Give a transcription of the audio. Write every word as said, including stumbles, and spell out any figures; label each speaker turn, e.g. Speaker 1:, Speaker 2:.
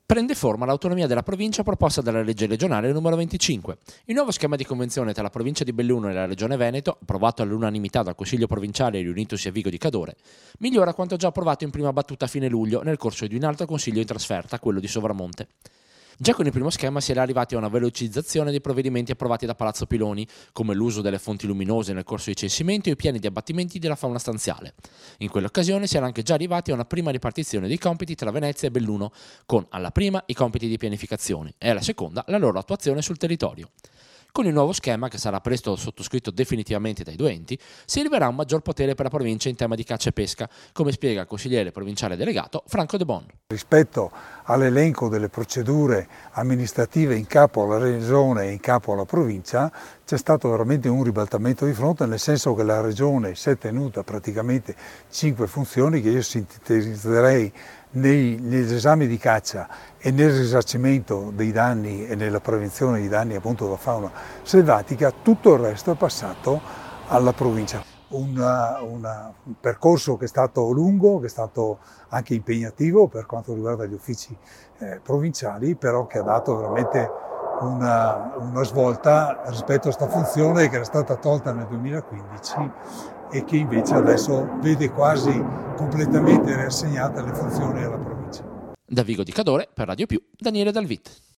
Speaker 1: Prende forma l'autonomia della provincia proposta dalla legge regionale numero venticinque. Il nuovo schema di convenzione tra la provincia di Belluno e la regione Veneto, approvato all'unanimità dal Consiglio provinciale riunitosi a Vigo di Cadore, migliora quanto già approvato in prima battuta a fine luglio nel corso di un altro consiglio in trasferta, quello di Sovramonte. Già con il primo schema si era arrivati a una velocizzazione dei provvedimenti approvati da Palazzo Piloni, come l'uso delle fonti luminose nel corso di censimento e i piani di abbattimenti della fauna stanziale. In quell'occasione si era anche già arrivati a una prima ripartizione dei compiti tra Venezia e Belluno, con alla prima i compiti di pianificazione e alla seconda la loro attuazione sul territorio. Con il nuovo schema, che sarà presto sottoscritto definitivamente dai due enti, si arriverà a un maggior potere per la provincia in tema di caccia e pesca, come spiega il consigliere provinciale delegato Franco De Bon.
Speaker 2: Rispetto all'elenco delle procedure amministrative in capo alla regione e in capo alla provincia, c'è stato veramente un ribaltamento di fronte, nel senso che la regione si è tenuta praticamente cinque funzioni che io sintetizzerei nei, negli esami di caccia e nel risarcimento dei danni e nella prevenzione dei danni appunto della fauna selvatica. Tutto il resto è passato alla provincia. Una, una, un percorso che è stato lungo, che è stato anche impegnativo per quanto riguarda gli uffici eh, provinciali, però che ha dato veramente una, una svolta rispetto a questa funzione che era stata tolta nel duemilaquindici e che invece adesso vede quasi completamente riassegnate le funzioni alla provincia.
Speaker 1: Da Vigo di Cadore, per Radio Più, Daniele Dalvit.